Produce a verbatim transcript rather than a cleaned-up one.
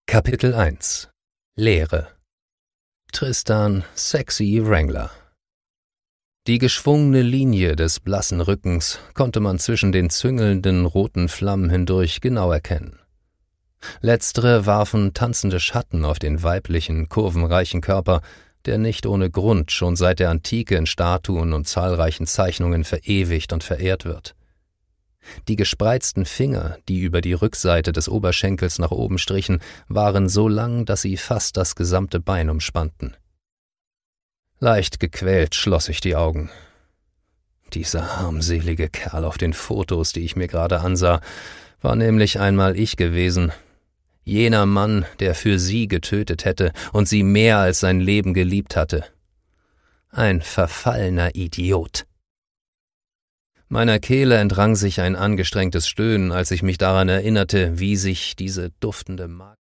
Kapitel eins Leere. Tristan Sexy Wrangler. Die geschwungene Linie des blassen Rückens konnte man zwischen den züngelnden roten Flammen hindurch genau erkennen. Letztere warfen tanzende Schatten auf den weiblichen, kurvenreichen Körper, der nicht ohne Grund schon seit der Antike in Statuen und zahlreichen Zeichnungen verewigt und verehrt wird. Die gespreizten Finger, die über die Rückseite des Oberschenkels nach oben strichen, waren so lang, dass sie fast das gesamte Bein umspannten. Leicht gequält schloss ich die Augen. Dieser armselige Kerl auf den Fotos, die ich mir gerade ansah, war nämlich einmal ich gewesen. Jener Mann, der für sie getötet hätte und sie mehr als sein Leben geliebt hatte. Ein verfallener Idiot. Meiner Kehle entrang sich ein angestrengtes Stöhnen, als ich mich daran erinnerte, wie sich diese duftende Magd